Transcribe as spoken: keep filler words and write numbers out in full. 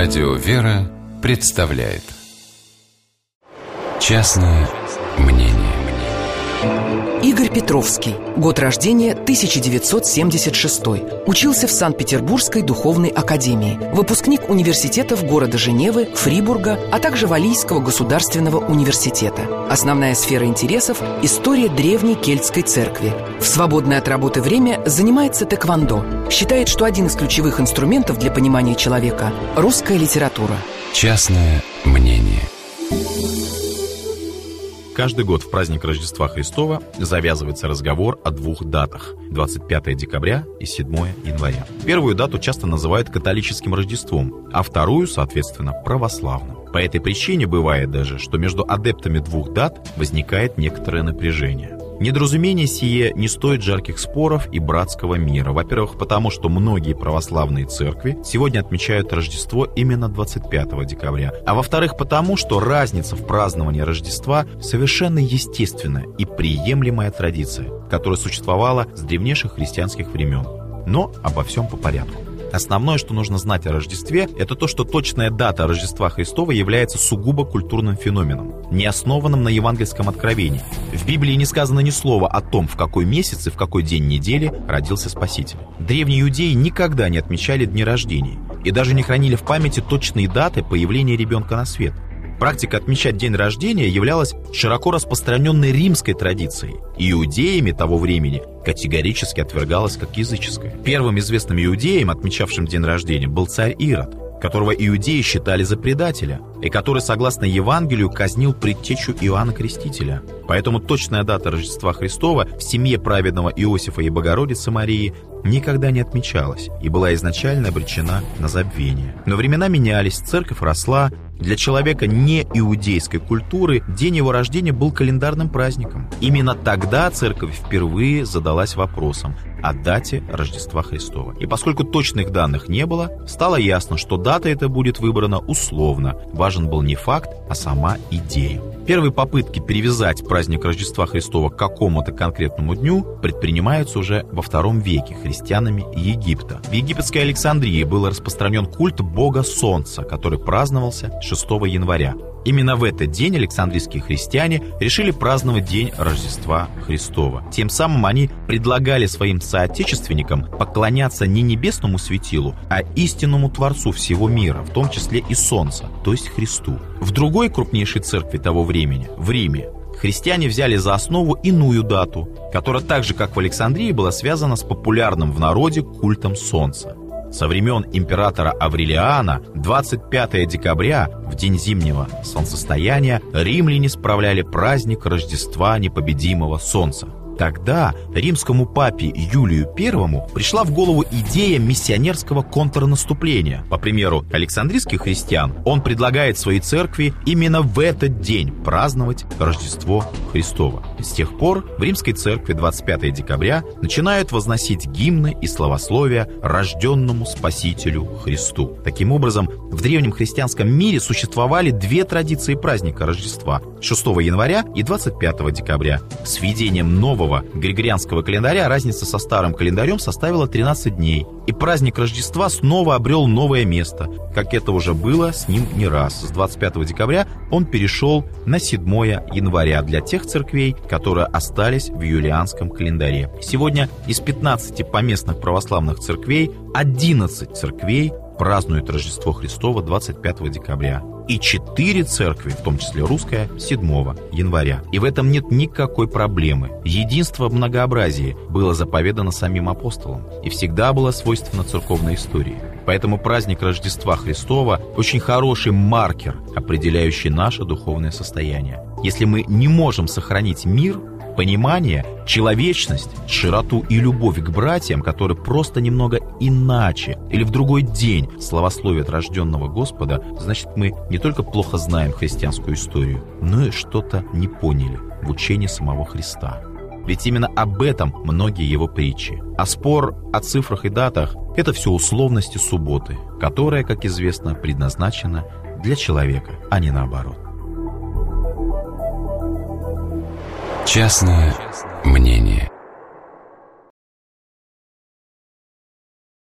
Радио «Вера» представляет «Частное мнение». Игорь Петровский. Год рождения тысяча девятьсот семьдесят шестой. Учился в Санкт-Петербургской духовной академии. Выпускник университетов города Женевы, Фрибурга, а также Валийского государственного университета. Основная сфера интересов – история древней кельтской церкви. В свободное от работы время занимается тэквондо. Считает, что один из ключевых инструментов для понимания человека – русская литература. Частное мнение. Каждый год в праздник Рождества Христова завязывается разговор о двух датах – двадцать пятое декабря и седьмое января. Первую дату часто называют католическим Рождеством, а вторую, соответственно, православным. По этой причине бывает даже, что между адептами двух дат возникает некоторое напряжение. Недоразумение сие не стоит жарких споров и братского мира. Во-первых, потому что многие православные церкви сегодня отмечают Рождество именно двадцать пятого декабря. А во-вторых, потому что разница в праздновании Рождества совершенно естественная и приемлемая традиция, которая существовала с древнейших христианских времен. Но обо всем по порядку. Основное, что нужно знать о Рождестве, это то, что точная дата Рождества Христова является сугубо культурным феноменом, не основанным на евангельском откровении. В Библии не сказано ни слова о том, в какой месяц и в какой день недели родился Спаситель. Древние иудеи никогда не отмечали дни рождения и даже не хранили в памяти точные даты появления ребенка на свет. Практика отмечать день рождения являлась широко распространенной римской традицией. Иудеями того времени категорически отвергалась как языческая. Первым известным иудеем, отмечавшим день рождения, был царь Ирод, которого иудеи считали за предателя, и который, согласно Евангелию, казнил предтечу Иоанна Крестителя. Поэтому точная дата Рождества Христова в семье праведного Иосифа и Богородицы Марии никогда не отмечалась и была изначально обречена на забвение. Но времена менялись, церковь росла. Для человека не иудейской культуры день его рождения был календарным праздником. Именно тогда церковь впервые задалась вопросом о дате Рождества Христова. И поскольку точных данных не было, стало ясно, что дата эта будет выбрана условно. Важен был не факт, а сама идея. Первые попытки привязать праздник Рождества Христова к какому-то конкретному дню предпринимаются уже во втором веке христианами Египта. В египетской Александрии был распространен культ бога Солнца, который праздновался шестого января. Именно в этот день александрийские христиане решили праздновать день Рождества Христова. Тем самым они предлагали своим соотечественникам поклоняться не небесному светилу, а истинному Творцу всего мира, в том числе и Солнца, то есть Христу. В другой крупнейшей церкви того времени, в Риме, христиане взяли за основу иную дату, которая так же, как в Александрии, была связана с популярным в народе культом Солнца. Со времен императора Аврелиана двадцать пятого декабря, в день зимнего солнцестояния, римляне справляли праздник Рождества непобедимого Солнца. Тогда римскому папе Юлию Первому пришла в голову идея миссионерского контрнаступления. По примеру александрийских христиан, он предлагает своей церкви именно в этот день праздновать Рождество Христово. С тех пор в римской церкви двадцать пятого декабря начинают возносить гимны и славословия рожденному Спасителю Христу. Таким образом, в древнем христианском мире существовали две традиции праздника Рождества – шестого января и двадцать пятого декабря. С введением нового григорианского календаря разница со старым календарем составила тринадцать дней, и праздник Рождества снова обрел новое место, как это уже было с ним не раз. С двадцать пятого декабря он перешел на седьмое января для тех церквей, которые остались в юлианском календаре. Сегодня из пятнадцати поместных православных церквей одиннадцать церквей празднуют Рождество Христово двадцать пятого декабря. И четыре церкви, в том числе русская, седьмого января. И в этом нет никакой проблемы. Единство в многообразии было заповедано самим апостолом и всегда было свойственно церковной истории. Поэтому праздник Рождества Христова очень хороший маркер, определяющий наше духовное состояние. Если мы не можем сохранить мир, понимание, человечность, широту и любовь к братьям, которые просто немного иначе или в другой день славословят рожденного Господа, значит, мы не только плохо знаем христианскую историю, но и что-то не поняли в учении самого Христа. Ведь именно об этом многие его притчи. А спор о цифрах и датах – это все условности субботы, которая, как известно, предназначена для человека, а не наоборот. Частное мнение.